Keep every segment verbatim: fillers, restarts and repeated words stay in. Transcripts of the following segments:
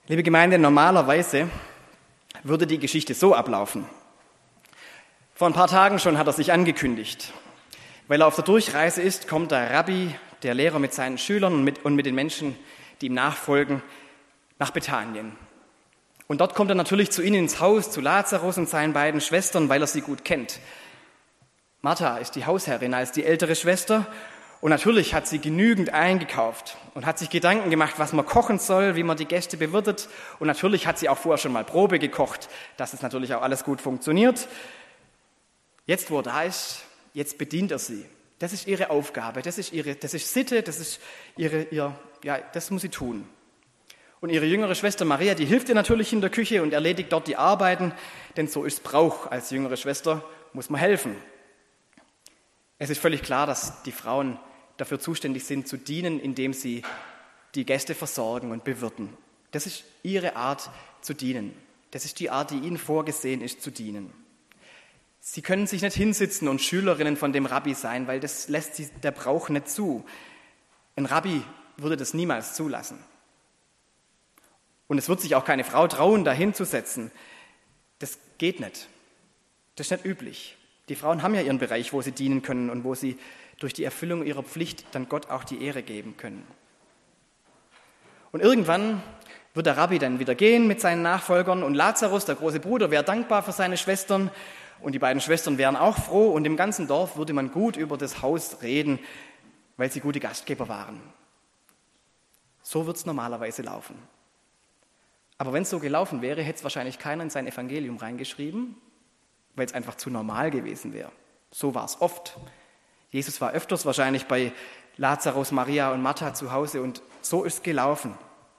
Liebe Gemeinde, normalerweise würde die Geschichte so ablaufen. Vor ein paar Tagen schon hat er sich angekündigt. Weil er auf der Durchreise ist, kommt der Rabbi, der Lehrer mit seinen Schülern und mit, und mit den Menschen, die ihm nachfolgen, nach Bethanien. Und dort kommt er natürlich zu ihnen ins Haus, zu Lazarus und seinen beiden Schwestern, weil er sie gut kennt. Martha ist die Hausherrin als die ältere Schwester und natürlich hat sie genügend eingekauft und hat sich Gedanken gemacht, was man kochen soll, wie man die Gäste bewirtet. Und natürlich hat sie auch vorher schon mal Probe gekocht, dass es natürlich auch alles gut funktioniert. Jetzt, wo er da ist, jetzt bedient er sie. Das ist ihre Aufgabe, das ist ihre, das ist Sitte, das ist ihre, ihr, ja, das muss sie tun. Und ihre jüngere Schwester Maria, die hilft ihr natürlich in der Küche und erledigt dort die Arbeiten, denn so ist Brauch. Als jüngere Schwester muss man helfen. Es ist völlig klar, dass die Frauen dafür zuständig sind, zu dienen, indem sie die Gäste versorgen und bewirten. Das ist ihre Art zu dienen. Das ist die Art, die ihnen vorgesehen ist, zu dienen. Sie können sich nicht hinsitzen und Schülerinnen von dem Rabbi sein, weil das lässt sie, der Brauch nicht zu. Ein Rabbi würde das niemals zulassen. Und es wird sich auch keine Frau trauen, da hinzusetzen. Das geht nicht. Das ist nicht üblich. Die Frauen haben ja ihren Bereich, wo sie dienen können und wo sie durch die Erfüllung ihrer Pflicht dann Gott auch die Ehre geben können. Und irgendwann wird der Rabbi dann wieder gehen mit seinen Nachfolgern und Lazarus, der große Bruder, wäre dankbar für seine Schwestern und die beiden Schwestern wären auch froh und im ganzen Dorf würde man gut über das Haus reden, weil sie gute Gastgeber waren. So wird es normalerweise laufen. Aber wenn es so gelaufen wäre, hätte es wahrscheinlich keiner in sein Evangelium reingeschrieben, weil es einfach zu normal gewesen wäre. So war es oft. Jesus war öfters wahrscheinlich bei Lazarus, Maria und Martha zu Hause und so ist es gelaufen.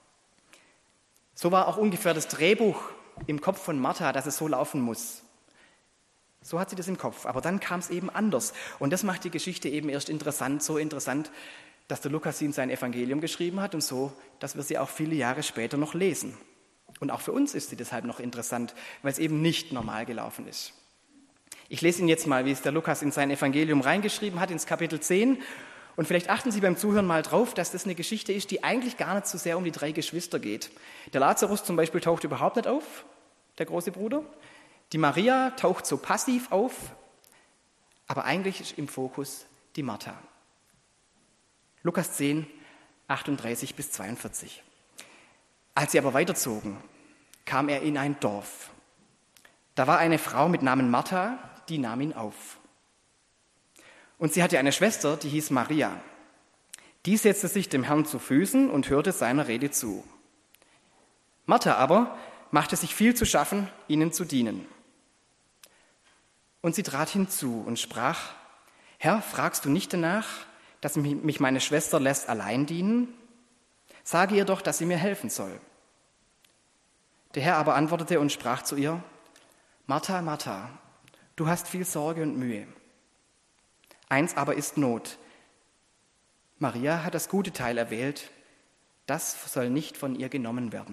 So war auch ungefähr das Drehbuch im Kopf von Martha, dass es so laufen muss. So hat sie das im Kopf, aber dann kam es eben anders. Und das macht die Geschichte eben erst interessant, so interessant, dass der Lukas sie in sein Evangelium geschrieben hat und so, dass wir sie auch viele Jahre später noch lesen. Und auch für uns ist sie deshalb noch interessant, weil es eben nicht normal gelaufen ist. Ich lese Ihnen jetzt mal, wie es der Lukas in sein Evangelium reingeschrieben hat, ins Kapitel zehn. Und vielleicht achten Sie beim Zuhören mal drauf, dass das eine Geschichte ist, die eigentlich gar nicht so sehr um die drei Geschwister geht. Der Lazarus zum Beispiel taucht überhaupt nicht auf, der große Bruder. Die Maria taucht so passiv auf, aber eigentlich ist im Fokus die Martha. Lukas zehn, achtunddreißig bis zweiundvierzig. Als sie aber weiterzogen, kam er in ein Dorf. Da war eine Frau mit Namen Martha, die nahm ihn auf. Und sie hatte eine Schwester, die hieß Maria. Die setzte sich dem Herrn zu Füßen und hörte seiner Rede zu. Martha aber machte sich viel zu schaffen, ihnen zu dienen. Und sie trat hinzu und sprach: Herr, fragst du nicht danach, dass mich meine Schwester lässt allein dienen? Sage ihr doch, dass sie mir helfen soll. Der Herr aber antwortete und sprach zu ihr: Martha, Martha, du hast viel Sorge und Mühe. Eins aber ist Not. Maria hat das gute Teil erwählt, das soll nicht von ihr genommen werden.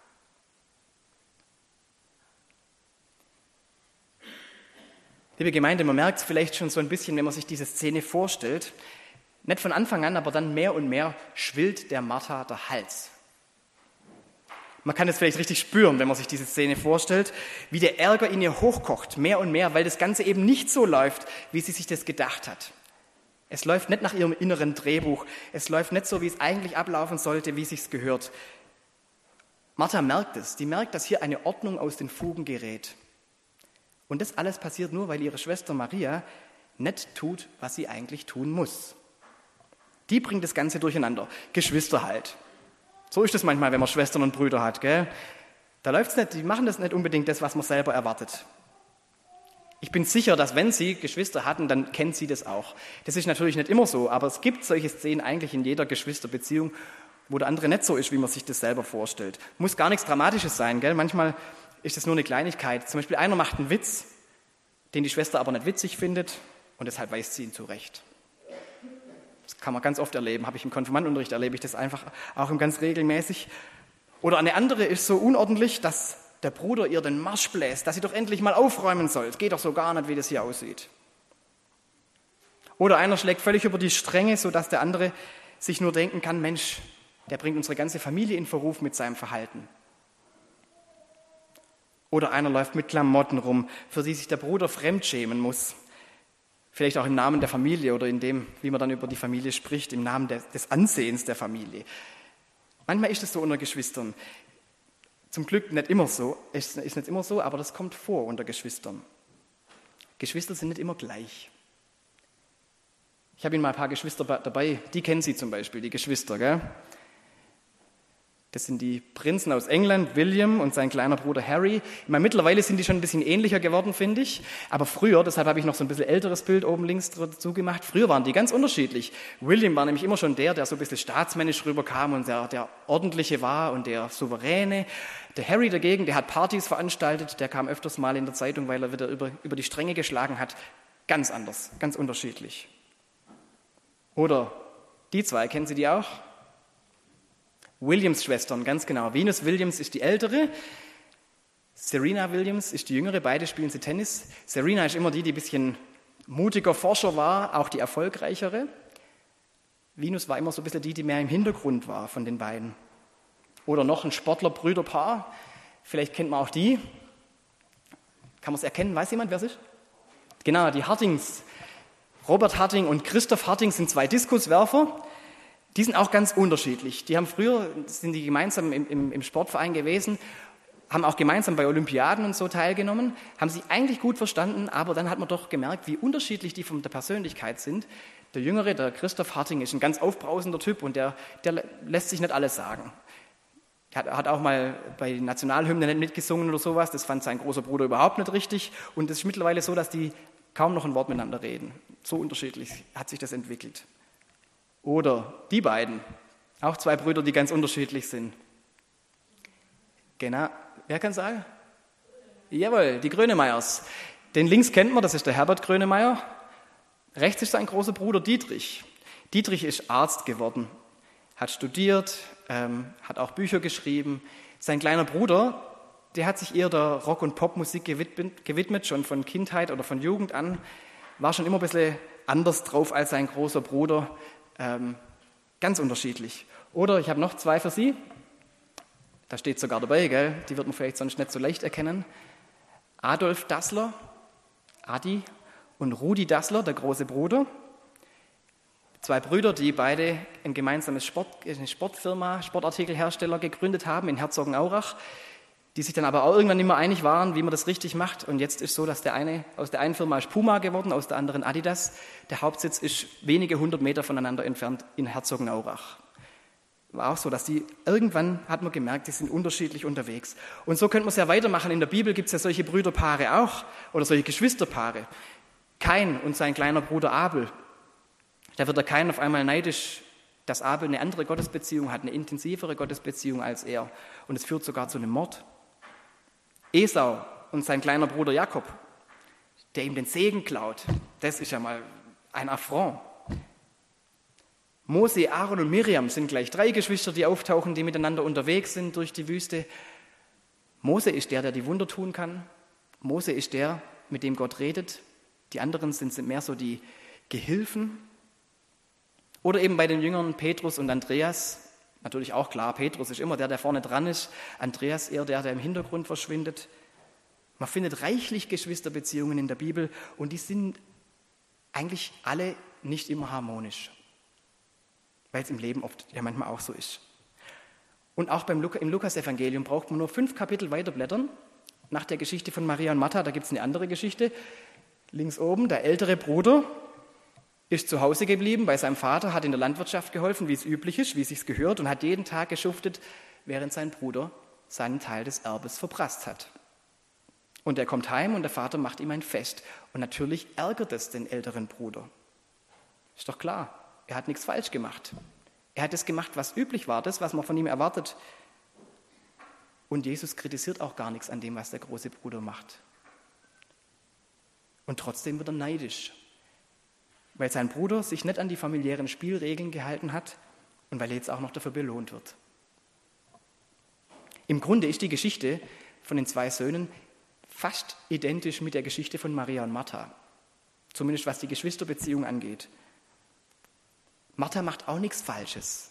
Liebe Gemeinde, man merkt es vielleicht schon so ein bisschen, wenn man sich diese Szene vorstellt. Nicht von Anfang an, aber dann mehr und mehr schwillt der Martha der Hals. Man kann es vielleicht richtig spüren, wenn man sich diese Szene vorstellt, wie der Ärger in ihr hochkocht, mehr und mehr, weil das Ganze eben nicht so läuft, wie sie sich das gedacht hat. Es läuft nicht nach ihrem inneren Drehbuch, es läuft nicht so, wie es eigentlich ablaufen sollte, wie es sich gehört. Martha merkt es, die merkt, dass hier eine Ordnung aus den Fugen gerät. Und das alles passiert nur, weil ihre Schwester Maria nicht tut, was sie eigentlich tun muss. Die bringt das Ganze durcheinander. Geschwister halt. So ist es manchmal, wenn man Schwestern und Brüder hat, gell? Da läuft's nicht, die machen das nicht unbedingt das, was man selber erwartet. Ich bin sicher, dass wenn sie Geschwister hatten, dann kennt sie das auch. Das ist natürlich nicht immer so, aber es gibt solche Szenen eigentlich in jeder Geschwisterbeziehung, wo der andere nicht so ist, wie man sich das selber vorstellt. Muss gar nichts Dramatisches sein, gell? Manchmal ist das nur eine Kleinigkeit. Zum Beispiel einer macht einen Witz, den die Schwester aber nicht witzig findet und deshalb weist sie ihn zurecht. Das kann man ganz oft erleben, habe ich im Konfirmandenunterricht, erlebe ich das einfach auch ganz regelmäßig. Oder eine andere ist so unordentlich, dass der Bruder ihr den Marsch bläst, dass sie doch endlich mal aufräumen soll. Es geht doch so gar nicht, wie das hier aussieht. Oder einer schlägt völlig über die Stränge, sodass der andere sich nur denken kann, Mensch, der bringt unsere ganze Familie in Verruf mit seinem Verhalten. Oder einer läuft mit Klamotten rum, für die sich der Bruder fremdschämen muss. Vielleicht auch im Namen der Familie oder in dem, wie man dann über die Familie spricht, im Namen des, des Ansehens der Familie. Manchmal ist es so unter Geschwistern. Zum Glück nicht immer so, ist, ist nicht immer so, aber das kommt vor unter Geschwistern. Geschwister sind nicht immer gleich. Ich habe Ihnen mal ein paar Geschwister dabei, die kennen Sie zum Beispiel, die Geschwister, gell? Das sind die Prinzen aus England, William und sein kleiner Bruder Harry. Ich meine, mittlerweile sind die schon ein bisschen ähnlicher geworden, finde ich. Aber früher, deshalb habe ich noch so ein bisschen älteres Bild oben links dazu gemacht, früher waren die ganz unterschiedlich. William war nämlich immer schon der, der so ein bisschen staatsmännisch rüberkam und der, der Ordentliche war und der Souveräne. Der Harry dagegen, der hat Partys veranstaltet, der kam öfters mal in der Zeitung, weil er wieder über, über die Stränge geschlagen hat. Ganz anders, ganz unterschiedlich. Oder die zwei, kennen Sie die auch? Williams Schwestern, ganz genau. Venus Williams ist die ältere, Serena Williams ist die jüngere, beide spielen sie Tennis. Serena ist immer die, die ein bisschen mutiger Forscher war, auch die erfolgreichere. Venus war immer so ein bisschen die, die mehr im Hintergrund war von den beiden. Oder noch ein Sportler-Brüderpaar, vielleicht kennt man auch die. Kann man es erkennen? Weiß jemand, wer es ist? Genau, die Hartings. Robert Harting und Christoph Harting sind zwei Diskuswerfer. Die sind auch ganz unterschiedlich. Die haben früher, sind die gemeinsam im, im, im Sportverein gewesen, haben auch gemeinsam bei Olympiaden und so teilgenommen, haben sich eigentlich gut verstanden, aber dann hat man doch gemerkt, wie unterschiedlich die von der Persönlichkeit sind. Der Jüngere, der Christoph Harting, ist ein ganz aufbrausender Typ und der, der lässt sich nicht alles sagen. Er hat, hat auch mal bei Nationalhymnen nicht mitgesungen oder sowas, das fand sein großer Bruder überhaupt nicht richtig. Und es ist mittlerweile so, dass die kaum noch ein Wort miteinander reden. So unterschiedlich hat sich das entwickelt. Oder die beiden, auch zwei Brüder, die ganz unterschiedlich sind. Genau, wer kann sagen? Jawohl, die Grönemeyers. Den links kennt man, das ist der Herbert Grönemeyer. Rechts ist sein großer Bruder Dietrich. Dietrich ist Arzt geworden, hat studiert, ähm, hat auch Bücher geschrieben. Sein kleiner Bruder, der hat sich eher der Rock- und Popmusik gewidmet, gewidmet, schon von Kindheit oder von Jugend an. War schon immer ein bisschen anders drauf als sein großer Bruder. Ähm, ganz unterschiedlich. Oder ich habe noch zwei für Sie. Da steht sogar dabei, gell? Die wird man vielleicht sonst nicht so leicht erkennen. Adolf Dassler, Adi, und Rudi Dassler, der große Bruder. Zwei Brüder, die beide ein gemeinsames Sport, eine Sportfirma, Sportartikelhersteller gegründet haben in Herzogenaurach, die sich dann aber auch irgendwann nicht mehr einig waren, wie man das richtig macht. Und jetzt ist so, dass der eine, aus der einen Firma ist Puma geworden, aus der anderen Adidas. Der Hauptsitz ist wenige hundert Meter voneinander entfernt in Herzogenaurach. War auch so, dass die, irgendwann hat man gemerkt, die sind unterschiedlich unterwegs. Und so könnte man es ja weitermachen. In der Bibel gibt es ja solche Brüderpaare auch, oder solche Geschwisterpaare. Kain und sein kleiner Bruder Abel. Da wird der Kain auf einmal neidisch, dass Abel eine andere Gottesbeziehung hat, eine intensivere Gottesbeziehung als er. Und es führt sogar zu einem Mord. Esau und sein kleiner Bruder Jakob, der ihm den Segen klaut, das ist ja mal ein Affront. Mose, Aaron und Miriam sind gleich drei Geschwister, die auftauchen, die miteinander unterwegs sind durch die Wüste. Mose ist der, der die Wunder tun kann. Mose ist der, mit dem Gott redet. Die anderen sind, sind mehr so die Gehilfen. Oder eben bei den Jüngern Petrus und Andreas. Natürlich auch klar, Petrus ist immer der, der vorne dran ist. Andreas eher der, der im Hintergrund verschwindet. Man findet reichlich Geschwisterbeziehungen in der Bibel und die sind eigentlich alle nicht immer harmonisch. Weil es im Leben oft ja manchmal auch so ist. Und auch beim Luk- im Lukas-Evangelium braucht man nur fünf Kapitel weiterblättern. Nach der Geschichte von Maria und Martha, da gibt es eine andere Geschichte. Links oben, der ältere Bruder ist zu Hause geblieben bei seinem Vater, hat in der Landwirtschaft geholfen, wie es üblich ist, wie es sich gehört, und hat jeden Tag geschuftet, während sein Bruder seinen Teil des Erbes verprasst hat. Und er kommt heim und der Vater macht ihm ein Fest. Und natürlich ärgert es den älteren Bruder. Ist doch klar, er hat nichts falsch gemacht. Er hat das gemacht, was üblich war, das, was man von ihm erwartet. Und Jesus kritisiert auch gar nichts an dem, was der große Bruder macht. Und trotzdem wird er neidisch, weil sein Bruder sich nicht an die familiären Spielregeln gehalten hat und weil er jetzt auch noch dafür belohnt wird. Im Grunde ist die Geschichte von den zwei Söhnen fast identisch mit der Geschichte von Maria und Martha, zumindest was die Geschwisterbeziehung angeht. Martha macht auch nichts Falsches.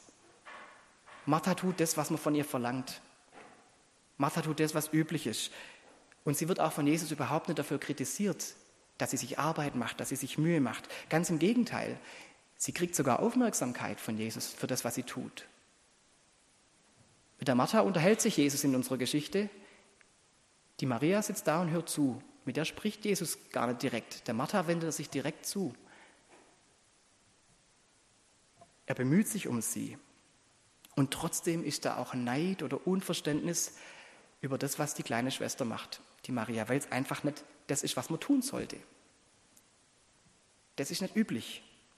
Martha tut das, was man von ihr verlangt. Martha tut das, was üblich ist. Und sie wird auch von Jesus überhaupt nicht dafür kritisiert, dass sie sich Arbeit macht, dass sie sich Mühe macht. Ganz im Gegenteil, sie kriegt sogar Aufmerksamkeit von Jesus für das, was sie tut. Mit der Martha unterhält sich Jesus in unserer Geschichte. Die Maria sitzt da und hört zu. Mit der spricht Jesus gar nicht direkt. Der Martha wendet er sich direkt zu. Er bemüht sich um sie. Und trotzdem ist da auch Neid oder Unverständnis über das, was die kleine Schwester macht, die Maria, weil es einfach nicht das ist, was man tun sollte. Das ist nicht üblich.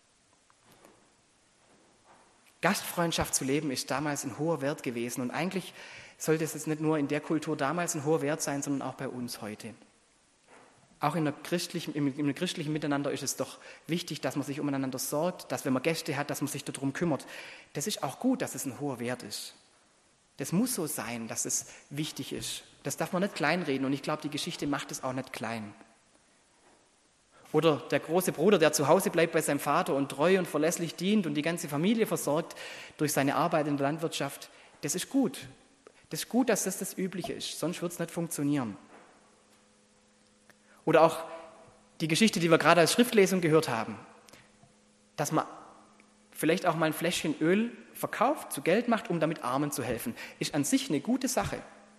Gastfreundschaft zu leben ist damals ein hoher Wert gewesen und eigentlich sollte es jetzt nicht nur in der Kultur damals ein hoher Wert sein, sondern auch bei uns heute. Auch in der christlichen, im, im christlichen Miteinander ist es doch wichtig, dass man sich umeinander sorgt, dass wenn man Gäste hat, dass man sich darum kümmert. Das ist auch gut, dass es ein hoher Wert ist. Das muss so sein, dass es wichtig ist. Das darf man nicht kleinreden und ich glaube, die Geschichte macht es auch nicht klein. Oder der große Bruder, der zu Hause bleibt bei seinem Vater und treu und verlässlich dient und die ganze Familie versorgt durch seine Arbeit in der Landwirtschaft, das ist gut. Das ist gut, dass das das Übliche ist, sonst wird es nicht funktionieren. Oder auch die Geschichte, die wir gerade als Schriftlesung gehört haben, dass man vielleicht auch mal ein Fläschchen Öl verkauft, zu Geld macht, um damit Armen zu helfen, ist an sich eine gute Sache.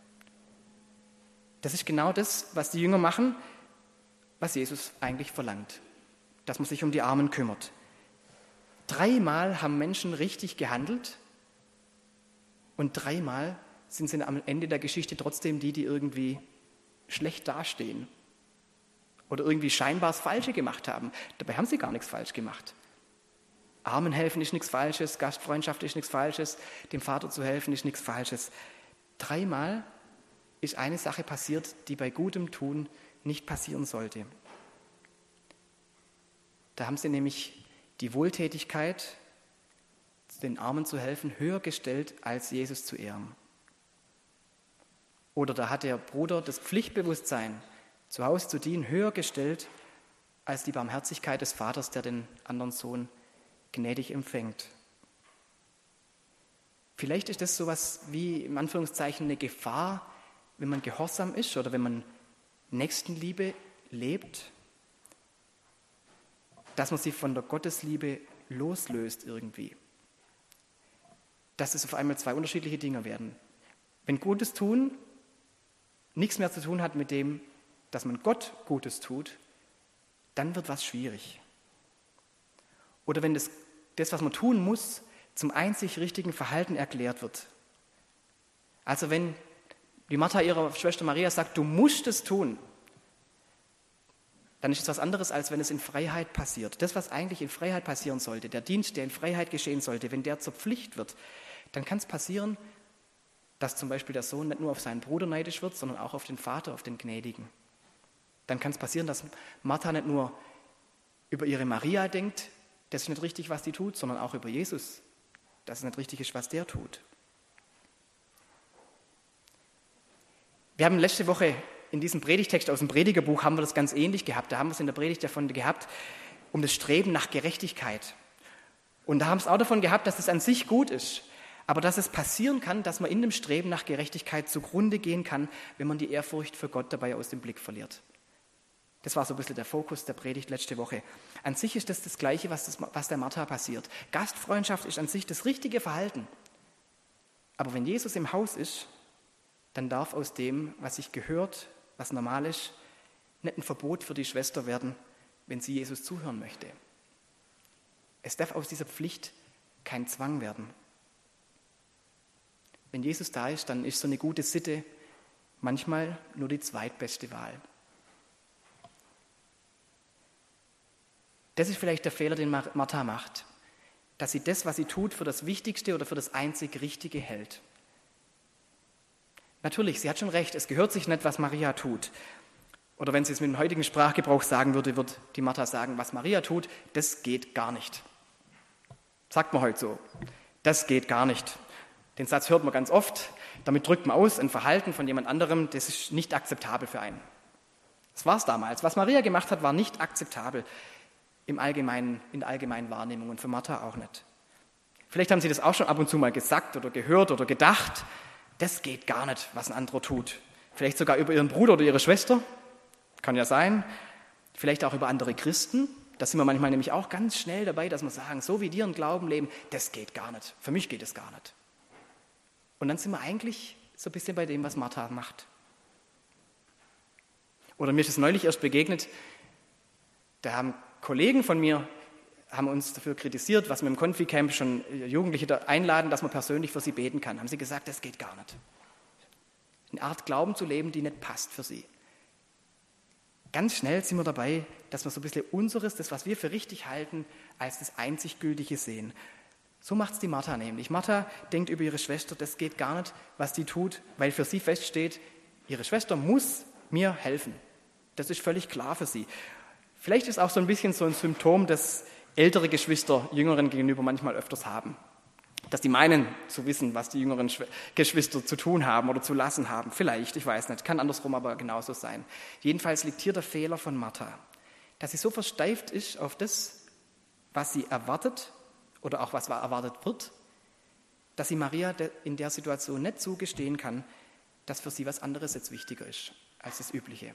Das ist genau das, was die Jünger machen, was Jesus eigentlich verlangt, dass man sich um die Armen kümmert. Dreimal haben Menschen richtig gehandelt und dreimal sind sie am Ende der Geschichte trotzdem die, die irgendwie schlecht dastehen oder irgendwie scheinbar das Falsche gemacht haben. Dabei haben sie gar nichts falsch gemacht. Armen helfen ist nichts Falsches, Gastfreundschaft ist nichts Falsches, dem Vater zu helfen ist nichts Falsches. Dreimal ist eine Sache passiert, die bei gutem Tun nicht passieren sollte. Da haben sie nämlich die Wohltätigkeit, den Armen zu helfen, höher gestellt, als Jesus zu ehren. Oder da hat der Bruder das Pflichtbewusstsein, zu Hause zu dienen, höher gestellt, als die Barmherzigkeit des Vaters, der den anderen Sohn gnädig empfängt. Vielleicht ist das sowas wie, in Anführungszeichen, eine Gefahr, wenn man gehorsam ist oder wenn man Nächstenliebe lebt, dass man sich von der Gottesliebe loslöst irgendwie. Dass es auf einmal zwei unterschiedliche Dinge werden. Wenn Gutes tun nichts mehr zu tun hat mit dem, dass man Gott Gutes tut, dann wird was schwierig. Oder wenn das, das, was man tun muss, zum einzig richtigen Verhalten erklärt wird. Also wenn die Martha ihrer Schwester Maria sagt, du musst es tun, dann ist es was anderes, als wenn es in Freiheit passiert. Das, was eigentlich in Freiheit passieren sollte, der Dienst, der in Freiheit geschehen sollte, wenn der zur Pflicht wird, dann kann es passieren, dass zum Beispiel der Sohn nicht nur auf seinen Bruder neidisch wird, sondern auch auf den Vater, auf den Gnädigen. Dann kann es passieren, dass Martha nicht nur über ihre Maria denkt, das ist nicht richtig, was die tut, sondern auch über Jesus, dass es nicht richtig ist, was der tut. Wir haben letzte Woche in diesem Predigtext aus dem Predigerbuch haben wir das ganz ähnlich gehabt. Da haben wir es in der Predigt davon gehabt, um das Streben nach Gerechtigkeit. Und da haben wir es auch davon gehabt, dass es an sich gut ist, aber dass es passieren kann, dass man in dem Streben nach Gerechtigkeit zugrunde gehen kann, wenn man die Ehrfurcht für Gott dabei aus dem Blick verliert. Das war so ein bisschen der Fokus der Predigt letzte Woche. An sich ist das das Gleiche, was, das, was der Martha passiert. Gastfreundschaft ist an sich das richtige Verhalten. Aber wenn Jesus im Haus ist, dann darf aus dem, was sich gehört, was normal ist, nicht ein Verbot für die Schwester werden, wenn sie Jesus zuhören möchte. Es darf aus dieser Pflicht kein Zwang werden. Wenn Jesus da ist, dann ist so eine gute Sitte manchmal nur die zweitbeste Wahl. Das ist vielleicht der Fehler, den Martha macht, dass sie das, was sie tut, für das Wichtigste oder für das einzig Richtige hält. Natürlich, sie hat schon recht, es gehört sich nicht, was Maria tut. Oder wenn sie es mit dem heutigen Sprachgebrauch sagen würde, wird die Martha sagen, was Maria tut, das geht gar nicht. Sagt man heute so, das geht gar nicht. Den Satz hört man ganz oft, damit drückt man aus, ein Verhalten von jemand anderem, das ist nicht akzeptabel für einen. Das war es damals. Was Maria gemacht hat, war nicht akzeptabel im allgemeinen, in der allgemeinen Wahrnehmung und für Martha auch nicht. Vielleicht haben sie das auch schon ab und zu mal gesagt oder gehört oder gedacht, das geht gar nicht, was ein anderer tut. Vielleicht sogar über ihren Bruder oder ihre Schwester, kann ja sein. Vielleicht auch über andere Christen. Da sind wir manchmal nämlich auch ganz schnell dabei, dass wir sagen, so wie die ihren Glauben leben, das geht gar nicht. Für mich geht es gar nicht. Und dann sind wir eigentlich so ein bisschen bei dem, was Martha macht. Oder mir ist es neulich erst begegnet, da haben Kollegen von mir haben uns dafür kritisiert, was wir im Konfi-Camp schon Jugendliche einladen, dass man persönlich für sie beten kann. Haben sie gesagt, das geht gar nicht. Eine Art Glauben zu leben, die nicht passt für sie. Ganz schnell sind wir dabei, dass wir so ein bisschen unseres, das, was wir für richtig halten, als das einzig Gültige sehen. So macht es die Martha nämlich. Martha denkt über ihre Schwester, das geht gar nicht, was die tut, weil für sie feststeht, ihre Schwester muss mir helfen. Das ist völlig klar für sie. Vielleicht ist auch so ein bisschen so ein Symptom, das ältere Geschwister Jüngeren gegenüber manchmal öfters haben. Dass die meinen zu wissen, was die jüngeren Geschwister zu tun haben oder zu lassen haben. Vielleicht, ich weiß nicht, kann andersrum aber genauso sein. Jedenfalls liegt hier der Fehler von Martha, dass sie so versteift ist auf das, was sie erwartet oder auch was erwartet wird, dass sie Maria in der Situation nicht zugestehen kann, dass für sie was anderes jetzt wichtiger ist als das Übliche.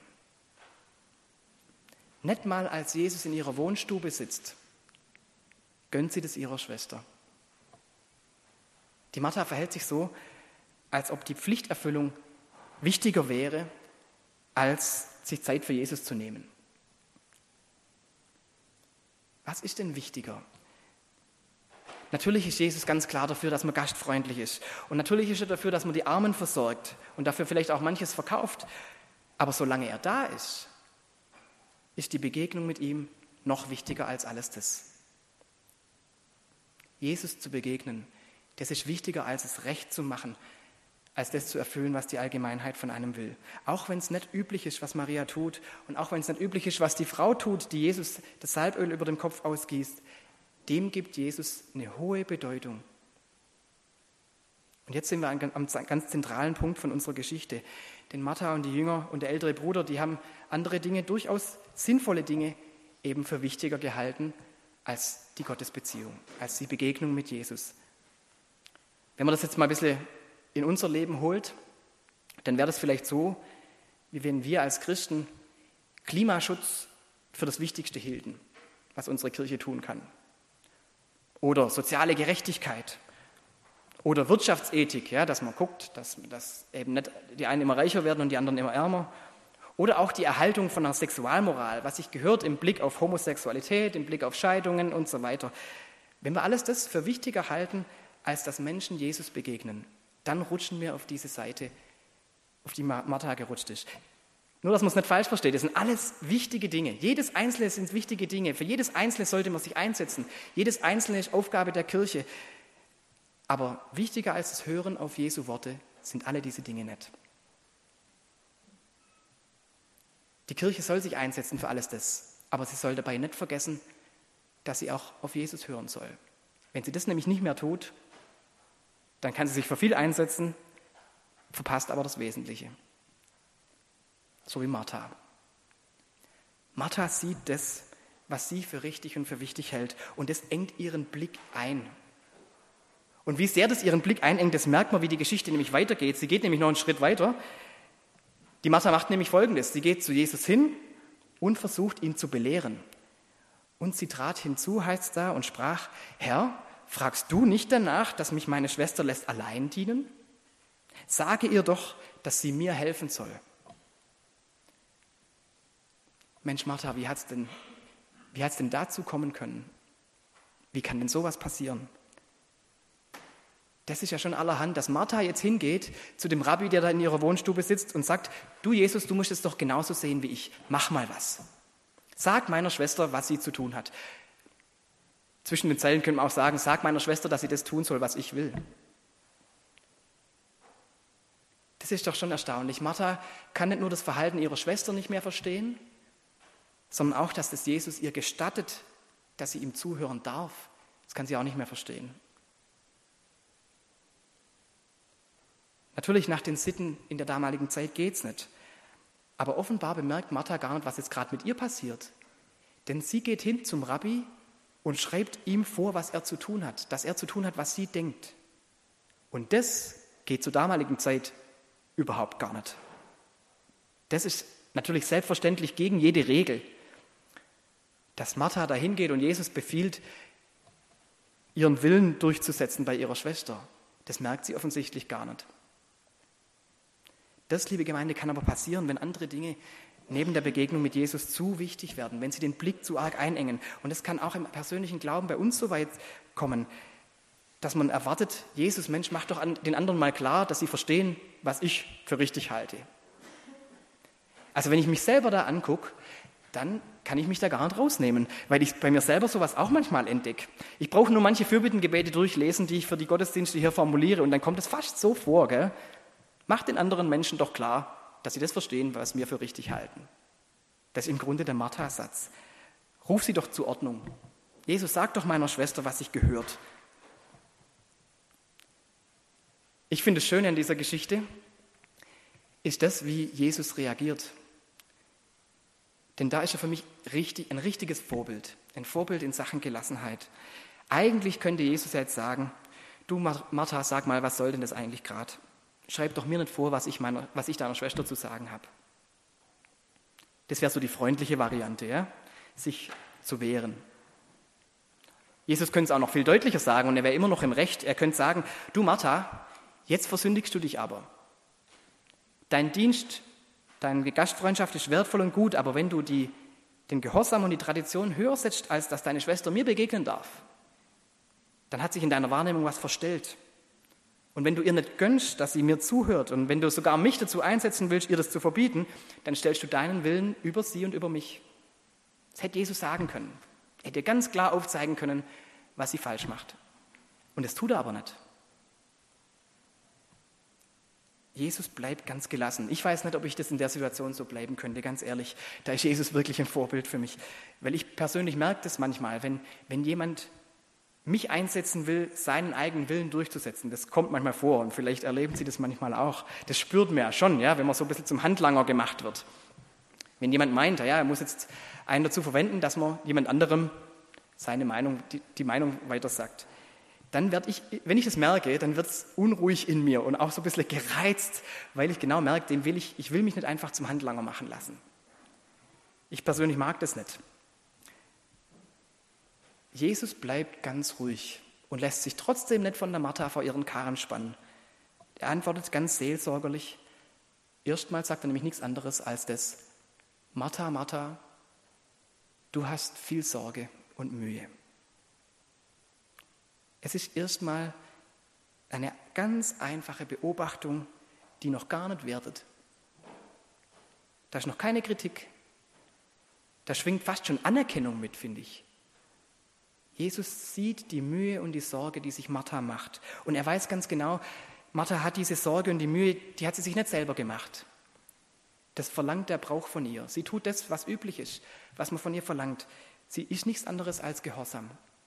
Nicht mal als Jesus in ihrer Wohnstube sitzt, gönnt sie das ihrer Schwester. Die Martha verhält sich so, als ob die Pflichterfüllung wichtiger wäre, als sich Zeit für Jesus zu nehmen. Was ist denn wichtiger? Natürlich ist Jesus ganz klar dafür, dass man gastfreundlich ist. Und natürlich ist er dafür, dass man die Armen versorgt und dafür vielleicht auch manches verkauft. Aber solange er da ist, ist die Begegnung mit ihm noch wichtiger als alles das. Jesus zu begegnen, das ist wichtiger, als es recht zu machen, als das zu erfüllen, was die Allgemeinheit von einem will. Auch wenn es nicht üblich ist, was Maria tut und auch wenn es nicht üblich ist, was die Frau tut, die Jesus das Salböl über dem Kopf ausgießt, dem gibt Jesus eine hohe Bedeutung. Und jetzt sind wir am ganz zentralen Punkt von unserer Geschichte. Denn Martha und die Jünger und der ältere Bruder, die haben andere Dinge, durchaus sinnvolle Dinge, eben für wichtiger gehalten als die Gottesbeziehung, als die Begegnung mit Jesus. Wenn man das jetzt mal ein bisschen in unser Leben holt, dann wäre das vielleicht so, wie wenn wir als Christen Klimaschutz für das Wichtigste hielten, was unsere Kirche tun kann. Oder soziale Gerechtigkeit. Oder Wirtschaftsethik, ja, dass man guckt, dass, dass eben nicht die einen immer reicher werden und die anderen immer ärmer. Oder auch die Erhaltung von einer Sexualmoral, was sich gehört im Blick auf Homosexualität, im Blick auf Scheidungen und so weiter. Wenn wir alles das für wichtiger halten, als dass Menschen Jesus begegnen, dann rutschen wir auf diese Seite, auf die Martha gerutscht ist. Nur, dass man es nicht falsch versteht, das sind alles wichtige Dinge. Jedes Einzelne sind wichtige Dinge. Für jedes Einzelne sollte man sich einsetzen. Jedes Einzelne ist Aufgabe der Kirche. Aber wichtiger als das Hören auf Jesu Worte sind alle diese Dinge nicht. Die Kirche soll sich einsetzen für alles das, aber sie soll dabei nicht vergessen, dass sie auch auf Jesus hören soll. Wenn sie das nämlich nicht mehr tut, dann kann sie sich für viel einsetzen, verpasst aber das Wesentliche. So wie Martha. Martha sieht das, was sie für richtig und für wichtig hält, und das engt ihren Blick ein. Und wie sehr das ihren Blick einengt, das merkt man, wie die Geschichte nämlich weitergeht. Sie geht nämlich noch einen Schritt weiter. Die Martha macht nämlich Folgendes. Sie geht zu Jesus hin und versucht, ihn zu belehren. Und sie trat hinzu, heißt es da, und sprach: Herr, fragst du nicht danach, dass mich meine Schwester lässt allein dienen? Sage ihr doch, dass sie mir helfen soll. Mensch, Martha, wie hat's denn, wie hat's denn dazu kommen können? Wie kann denn sowas passieren? Das ist ja schon allerhand, dass Martha jetzt hingeht zu dem Rabbi, der da in ihrer Wohnstube sitzt und sagt: Du Jesus, du musst es doch genauso sehen wie ich. Mach mal was. Sag meiner Schwester, was sie zu tun hat. Zwischen den Zeilen können wir auch sagen: Sag meiner Schwester, dass sie das tun soll, was ich will. Das ist doch schon erstaunlich. Martha kann nicht nur das Verhalten ihrer Schwester nicht mehr verstehen, sondern auch, dass das Jesus ihr gestattet, dass sie ihm zuhören darf. Das kann sie auch nicht mehr verstehen. Natürlich, nach den Sitten in der damaligen Zeit geht's nicht. Aber offenbar bemerkt Martha gar nicht, was jetzt gerade mit ihr passiert. Denn sie geht hin zum Rabbi und schreibt ihm vor, was er zu tun hat. Dass er zu tun hat, was sie denkt. Und das geht zur damaligen Zeit überhaupt gar nicht. Das ist natürlich selbstverständlich gegen jede Regel. Dass Martha dahin geht und Jesus befiehlt, ihren Willen durchzusetzen bei ihrer Schwester, das merkt sie offensichtlich gar nicht. Das, liebe Gemeinde, kann aber passieren, wenn andere Dinge neben der Begegnung mit Jesus zu wichtig werden, wenn sie den Blick zu arg einengen. Und das kann auch im persönlichen Glauben bei uns so weit kommen, dass man erwartet, Jesus, Mensch, mach doch den anderen mal klar, dass sie verstehen, was ich für richtig halte. Also wenn ich mich selber da angucke, dann kann ich mich da gar nicht rausnehmen, weil ich bei mir selber sowas auch manchmal entdecke. Ich brauche nur manche Fürbittengebete durchlesen, die ich für die Gottesdienste hier formuliere, und dann kommt es fast so vor, gell? Macht den anderen Menschen doch klar, dass sie das verstehen, was wir für richtig halten. Das ist im Grunde der Martha-Satz. Ruf sie doch zur Ordnung. Jesus, sag doch meiner Schwester, was sich gehört. Ich finde, das Schöne an dieser Geschichte ist das, wie Jesus reagiert. Denn da ist er für mich richtig, ein richtiges Vorbild, ein Vorbild in Sachen Gelassenheit. Eigentlich könnte Jesus ja jetzt sagen, du Martha, sag mal, was soll denn das eigentlich gerade? Schreib doch mir nicht vor, was ich, meiner, was ich deiner Schwester zu sagen habe. Das wäre so die freundliche Variante, ja? Sich zu wehren. Jesus könnte es auch noch viel deutlicher sagen und er wäre immer noch im Recht. Er könnte sagen, du Martha, jetzt versündigst du dich aber. Dein Dienst, deine Gastfreundschaft ist wertvoll und gut, aber wenn du die, den Gehorsam und die Tradition höher setzt, als dass deine Schwester mir begegnen darf, dann hat sich in deiner Wahrnehmung was verstellt. Und wenn du ihr nicht gönnst, dass sie mir zuhört und wenn du sogar mich dazu einsetzen willst, ihr das zu verbieten, dann stellst du deinen Willen über sie und über mich. Das hätte Jesus sagen können. Er hätte ganz klar aufzeigen können, was sie falsch macht. Und das tut er aber nicht. Jesus bleibt ganz gelassen. Ich weiß nicht, ob ich das in der Situation so bleiben könnte, ganz ehrlich. Da ist Jesus wirklich ein Vorbild für mich. Weil ich persönlich merke das manchmal, wenn, wenn jemand mich einsetzen will, seinen eigenen Willen durchzusetzen. Das kommt manchmal vor und vielleicht erleben Sie das manchmal auch. Das spürt man ja schon, ja, wenn man so ein bisschen zum Handlanger gemacht wird. Wenn jemand meint, ja, er muss jetzt einen dazu verwenden, dass man jemand anderem seine Meinung, die, die Meinung weitersagt, dann werde ich, wenn ich das merke, dann wird es unruhig in mir und auch so ein bisschen gereizt, weil ich genau merke, dem will ich, ich will mich nicht einfach zum Handlanger machen lassen. Ich persönlich mag das nicht. Jesus bleibt ganz ruhig und lässt sich trotzdem nicht von der Martha vor ihren Karren spannen. Er antwortet ganz seelsorgerlich. Erstmal sagt er nämlich nichts anderes als das: Martha, Martha, du hast viel Sorge und Mühe. Es ist erstmal eine ganz einfache Beobachtung, die noch gar nicht wertet. Da ist noch keine Kritik. Da schwingt fast schon Anerkennung mit, finde ich. Jesus sieht die Mühe und die Sorge, die sich Martha macht. Und er weiß ganz genau, Martha hat diese Sorge und die Mühe, die hat sie sich nicht selber gemacht. Das verlangt der Brauch von ihr. Sie tut das, was üblich ist, was man von ihr verlangt. Sie ist nichts anderes als Gehorsam.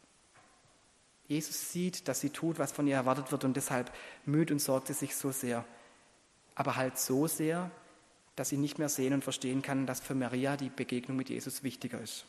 Jesus sieht, dass sie tut, was von ihr erwartet wird, und deshalb müht und sorgt sie sich so sehr. Aber halt so sehr, dass sie nicht mehr sehen und verstehen kann, dass für Maria die Begegnung mit Jesus wichtiger ist.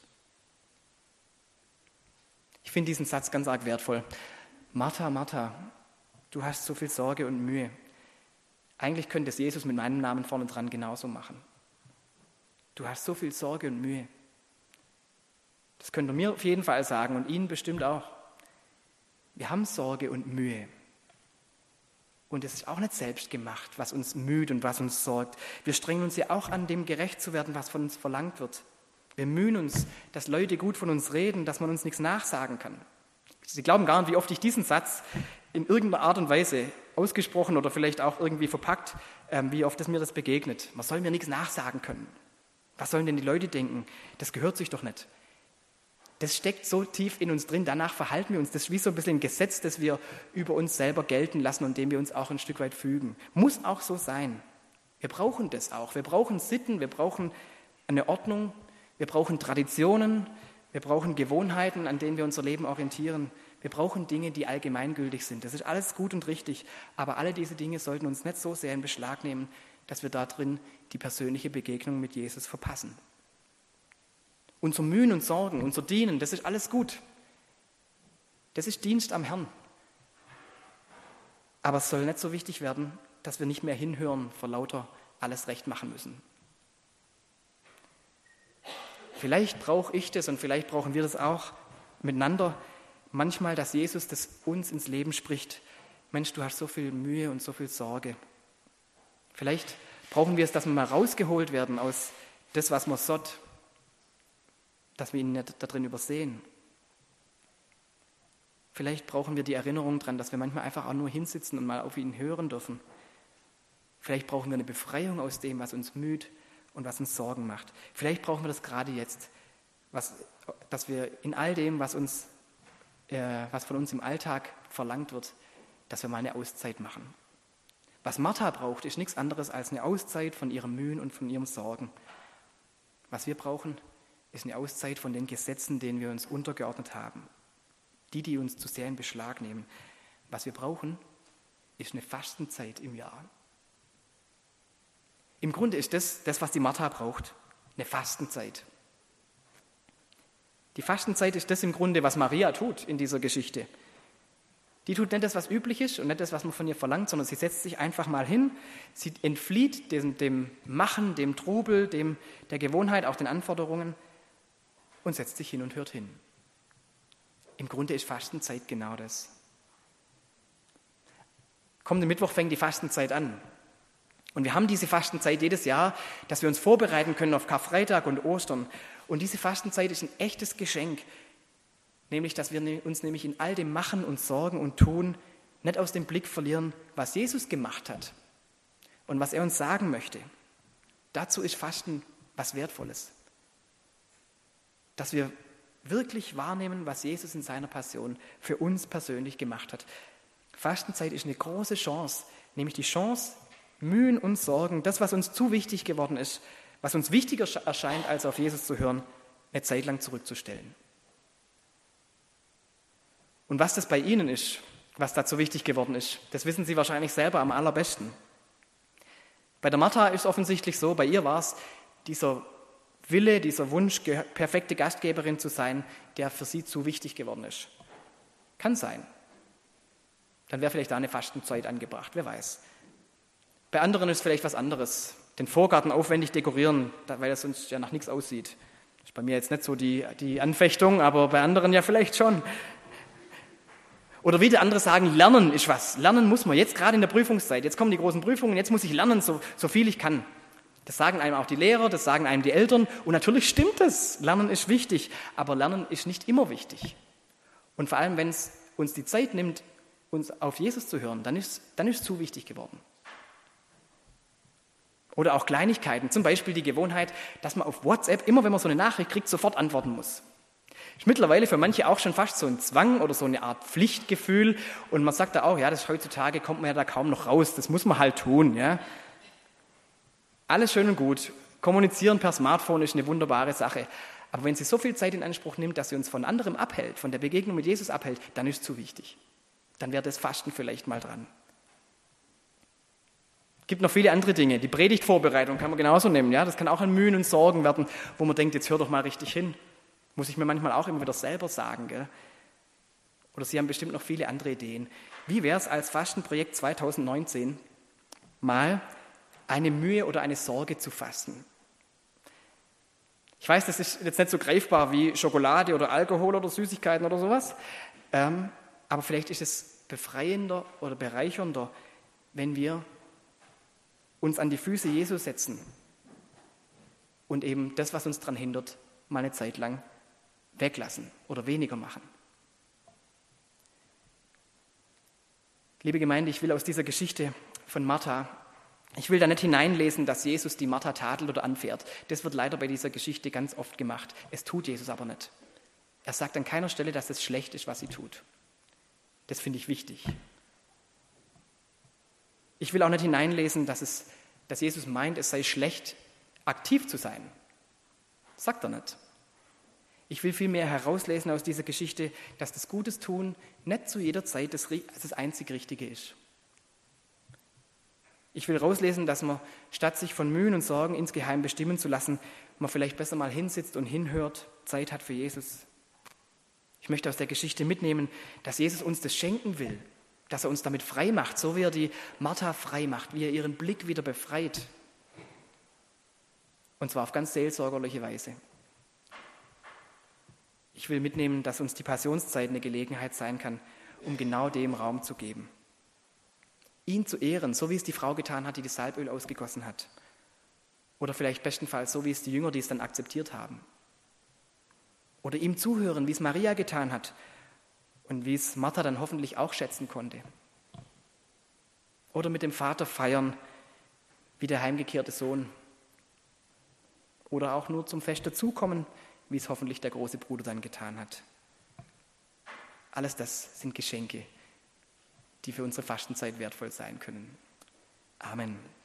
Ich finde diesen Satz ganz arg wertvoll. Martha, Martha, du hast so viel Sorge und Mühe. Eigentlich könnte es Jesus mit meinem Namen vorne dran genauso machen. Du hast so viel Sorge und Mühe. Das könnt ihr mir auf jeden Fall sagen und Ihnen bestimmt auch. Wir haben Sorge und Mühe. Und es ist auch nicht selbst gemacht, was uns müht und was uns sorgt. Wir strengen uns ja auch an, dem gerecht zu werden, was von uns verlangt wird. Wir mühen uns, dass Leute gut von uns reden, dass man uns nichts nachsagen kann. Sie glauben gar nicht, wie oft ich diesen Satz in irgendeiner Art und Weise ausgesprochen oder vielleicht auch irgendwie verpackt, ähm, wie oft es mir das begegnet. Man soll mir nichts nachsagen können. Was sollen denn die Leute denken? Das gehört sich doch nicht. Das steckt so tief in uns drin, danach verhalten wir uns. Das ist wie so ein bisschen ein Gesetz, das wir über uns selber gelten lassen und dem wir uns auch ein Stück weit fügen. Muss auch so sein. Wir brauchen das auch. Wir brauchen Sitten, wir brauchen eine Ordnung, wir brauchen Traditionen, wir brauchen Gewohnheiten, an denen wir unser Leben orientieren. Wir brauchen Dinge, die allgemeingültig sind. Das ist alles gut und richtig, aber alle diese Dinge sollten uns nicht so sehr in Beschlag nehmen, dass wir da drin die persönliche Begegnung mit Jesus verpassen. Unser Mühen und Sorgen, unser Dienen, das ist alles gut. Das ist Dienst am Herrn. Aber es soll nicht so wichtig werden, dass wir nicht mehr hinhören vor lauter alles recht machen müssen. Vielleicht brauche ich das und vielleicht brauchen wir das auch miteinander. Manchmal, dass Jesus das uns ins Leben spricht. Mensch, du hast so viel Mühe und so viel Sorge. Vielleicht brauchen wir es, dass wir mal rausgeholt werden aus das, was man sott, dass wir ihn nicht da drin übersehen. Vielleicht brauchen wir die Erinnerung daran, dass wir manchmal einfach auch nur hinsitzen und mal auf ihn hören dürfen. Vielleicht brauchen wir eine Befreiung aus dem, was uns müht und was uns Sorgen macht. Vielleicht brauchen wir das gerade jetzt, was, dass wir in all dem, was, uns, äh, was von uns im Alltag verlangt wird, dass wir mal eine Auszeit machen. Was Martha braucht, ist nichts anderes als eine Auszeit von ihrem Mühen und von ihren Sorgen. Was wir brauchen, ist eine Auszeit von den Gesetzen, denen wir uns untergeordnet haben. Die, die uns zu sehr in Beschlag nehmen. Was wir brauchen, ist eine Fastenzeit im Jahr. Im Grunde ist das, das, was die Martha braucht, eine Fastenzeit. Die Fastenzeit ist das im Grunde, was Maria tut in dieser Geschichte. Die tut nicht das, was üblich ist und nicht das, was man von ihr verlangt, sondern sie setzt sich einfach mal hin, sie entflieht dem, dem Machen, dem Trubel, dem, der Gewohnheit, auch den Anforderungen und setzt sich hin und hört hin. Im Grunde ist Fastenzeit genau das. Kommenden Mittwoch fängt die Fastenzeit an. Und wir haben diese Fastenzeit jedes Jahr, dass wir uns vorbereiten können auf Karfreitag und Ostern. Und diese Fastenzeit ist ein echtes Geschenk, nämlich, dass wir uns nämlich in all dem Machen und Sorgen und Tun nicht aus dem Blick verlieren, was Jesus gemacht hat und was er uns sagen möchte. Dazu ist Fasten was Wertvolles. Dass wir wirklich wahrnehmen, was Jesus in seiner Passion für uns persönlich gemacht hat. Fastenzeit ist eine große Chance, nämlich die Chance, Mühen und Sorgen, das, was uns zu wichtig geworden ist, was uns wichtiger erscheint, als auf Jesus zu hören, eine Zeit lang zurückzustellen. Und was das bei Ihnen ist, was dazu wichtig geworden ist, das wissen Sie wahrscheinlich selber am allerbesten. Bei der Martha ist es offensichtlich so, bei ihr war es dieser Wille, dieser Wunsch, perfekte Gastgeberin zu sein, der für sie zu wichtig geworden ist. Kann sein. Dann wäre vielleicht da eine Fastenzeit angebracht, wer weiß. Bei anderen ist es vielleicht was anderes. Den Vorgarten aufwendig dekorieren, weil es sonst ja nach nichts aussieht. Das ist bei mir jetzt nicht so die, die Anfechtung, aber bei anderen ja vielleicht schon. Oder wieder andere sagen, Lernen ist was. Lernen muss man, jetzt gerade in der Prüfungszeit. Jetzt kommen die großen Prüfungen, jetzt muss ich lernen, so, so viel ich kann. Das sagen einem auch die Lehrer, das sagen einem die Eltern. Und natürlich stimmt es, Lernen ist wichtig, aber Lernen ist nicht immer wichtig. Und vor allem, wenn es uns die Zeit nimmt, uns auf Jesus zu hören, dann ist, dann ist es zu wichtig geworden. Oder auch Kleinigkeiten, zum Beispiel die Gewohnheit, dass man auf WhatsApp, immer wenn man so eine Nachricht kriegt, sofort antworten muss. Ist mittlerweile für manche auch schon fast so ein Zwang oder so eine Art Pflichtgefühl. Und man sagt da auch, ja, das heutzutage kommt man ja da kaum noch raus, das muss man halt tun. Ja. Alles schön und gut. Kommunizieren per Smartphone ist eine wunderbare Sache. Aber wenn sie so viel Zeit in Anspruch nimmt, dass sie uns von anderem abhält, von der Begegnung mit Jesus abhält, dann ist es zu wichtig. Dann wäre das Fasten vielleicht mal dran. Es gibt noch viele andere Dinge. Die Predigtvorbereitung kann man genauso nehmen. Ja? Das kann auch an Mühen und Sorgen werden, wo man denkt, jetzt hör doch mal richtig hin. Muss ich mir manchmal auch immer wieder selber sagen. Gell? Oder Sie haben bestimmt noch viele andere Ideen. Wie wäre es als Fastenprojekt zwanzig neunzehn mal eine Mühe oder eine Sorge zu fasten? Ich weiß, das ist jetzt nicht so greifbar wie Schokolade oder Alkohol oder Süßigkeiten oder sowas. Ähm, aber vielleicht ist es befreiender oder bereichernder, wenn wir uns an die Füße Jesu setzen und eben das, was uns daran hindert, mal eine Zeit lang weglassen oder weniger machen. Liebe Gemeinde, ich will aus dieser Geschichte von Martha, ich will da nicht hineinlesen, dass Jesus die Martha tadelt oder anfährt. Das wird leider bei dieser Geschichte ganz oft gemacht. Es tut Jesus aber nicht. Er sagt an keiner Stelle, dass es schlecht ist, was sie tut. Das finde ich wichtig. Ich will auch nicht hineinlesen, dass, es, dass Jesus meint, es sei schlecht, aktiv zu sein. Das sagt er nicht. Ich will vielmehr herauslesen aus dieser Geschichte, dass das Gutes tun nicht zu jeder Zeit das, das einzig Richtige ist. Ich will rauslesen, dass man, statt sich von Mühen und Sorgen insgeheim bestimmen zu lassen, man vielleicht besser mal hinsitzt und hinhört, Zeit hat für Jesus. Ich möchte aus der Geschichte mitnehmen, dass Jesus uns das schenken will, dass er uns damit frei macht, so wie er die Martha frei macht, wie er ihren Blick wieder befreit. Und zwar auf ganz seelsorgerliche Weise. Ich will mitnehmen, dass uns die Passionszeit eine Gelegenheit sein kann, um genau dem Raum zu geben. Ihn zu ehren, so wie es die Frau getan hat, die das Salböl ausgegossen hat. Oder vielleicht bestenfalls so, wie es die Jünger, die es dann akzeptiert haben. Oder ihm zuhören, wie es Maria getan hat und wie es Martha dann hoffentlich auch schätzen konnte. Oder mit dem Vater feiern, wie der heimgekehrte Sohn. Oder auch nur zum Fest dazukommen, wie es hoffentlich der große Bruder dann getan hat. Alles das sind Geschenke, die für unsere Fastenzeit wertvoll sein können. Amen.